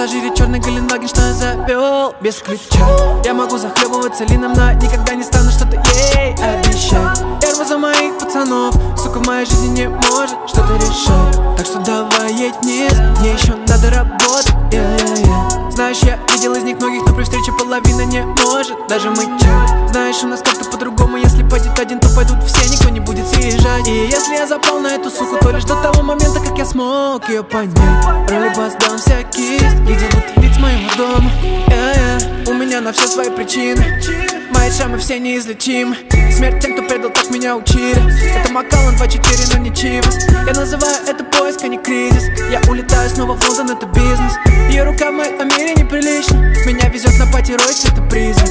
пассажире черный Гелендваген, что я завел без ключа. Я могу захлебываться лином, но никогда не стану что-то ей обещать. Я рву за моих пацанов, сука, в моей жизни не может что-то решать. Так что давай едь вниз, мне еще надо работать, Знаешь, я видел из них многих, но при встрече половина не может даже мычать. Знаешь, у нас как-то по-другому, если пойдет один, то пойдут все, никто не будет съезжать. И если я запал на эту суку, то лишь до того момента, как я смог ее понять. Ролли-бас дам всякий, видел будто вид с моего дома, У меня на все свои причины, мои шрамы все неизлечимы. Смерть тем, кто предал, так меня учили. Это Макалан 2-4, но не Чивас. Я называю это поиск, а не кризис. Я улетаю снова в Лондон, это бизнес. Ее рука в моем мире неприлично. Меня везет на пати Ройс, это призрак.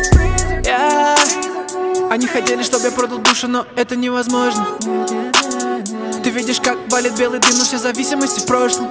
Они хотели, чтобы я продал душу, но это невозможно. Ты видишь, как валит белый дым, но все зависимости в прошлом.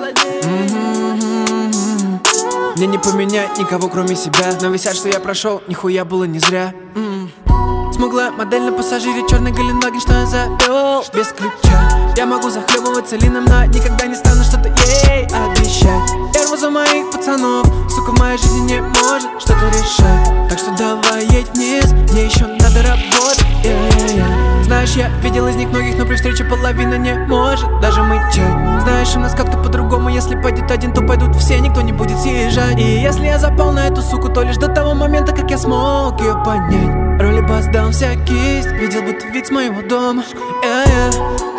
Мне не поменять никого, кроме себя. Но висят, что я прошел, нихуя было не зря. Смуглая модель на пассажире, черный Гелендваген, что я завел без ключа. Я могу захлебываться лином, но никогда не стану что-то ей обещать. Я рву за моих пацанов, сука, в моей жизни не может что-то решать. Так что давай едь вниз, мне еще надо работать, Знаешь, я видел из них многих, но при встрече половина не может даже мычать. Знаешь, у нас как-то по-другому, если пойдет один, то пойдут все, никто не будет съезжать. И если я запал на эту суку, то лишь до того момента, как я смог ее понять. Ролли-бас дам всякий, видел будто вид с моего дома,